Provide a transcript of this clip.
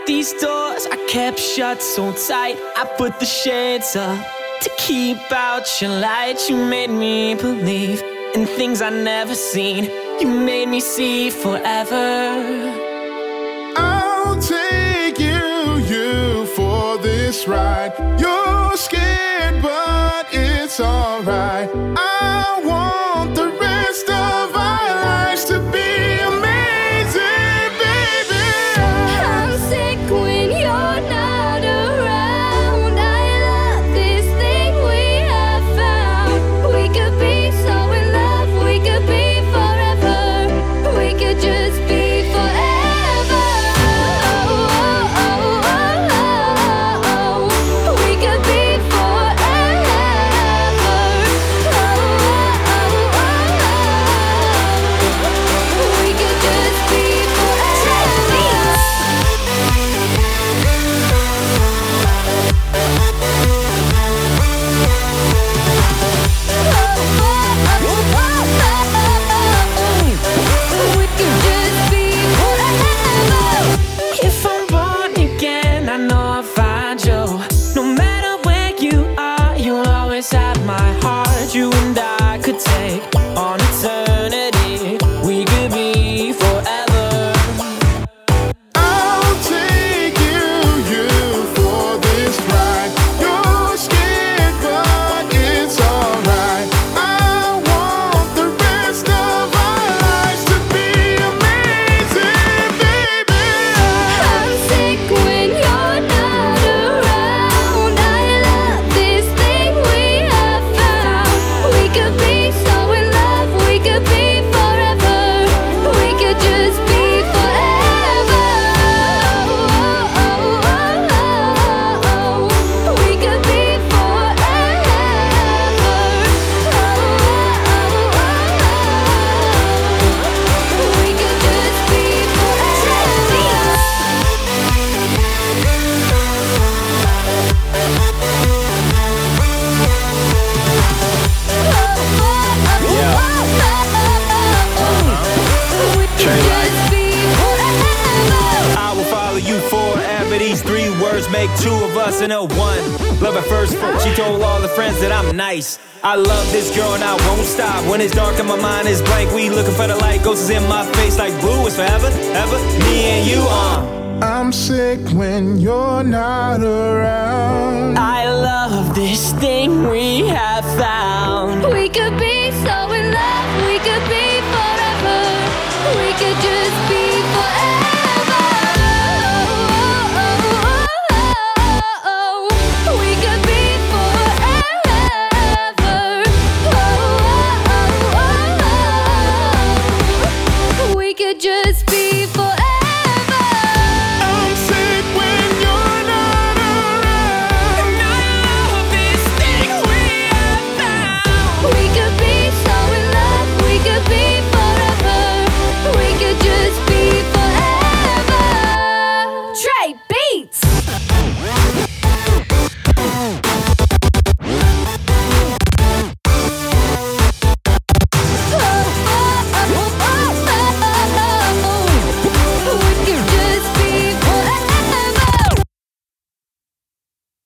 these doors I kept shut so tight. I put the shades up to keep out your light. You made me believe in things I never seen. You made me see forever. I'll take you for this ride. You're scared, but it's alright. I want the rest of our lives to be amazing, baby. I'm sick when you're not around. I love this thing we have found. We could be so in love, we could be forever. We could just be forever. We could be forever. We could just be If I'm born again, I know I'll find you. No matter where you are, you'll always have my heart. You and I could take on eternity. We could be forever. I'll take you for this ride. You're scared, but it's alright. I want the rest of our lives to be amazing, baby. I'm sick when you're not around. I love this thing we have found. We could be so in love, we could be forever. We could just be forever. We could be forever. We could just be I will follow you forever. These 3 words make 2 of us and a 1. Love at first foot. She told all the friends that I'm nice. I love this girl and I won't stop. When it's dark and my mind is blank, we looking for the light. Ghosts is in my face like blue is forever, ever. Me and you, I'm sick when you're not around. I love this thing we have found. We could be so in love, we could be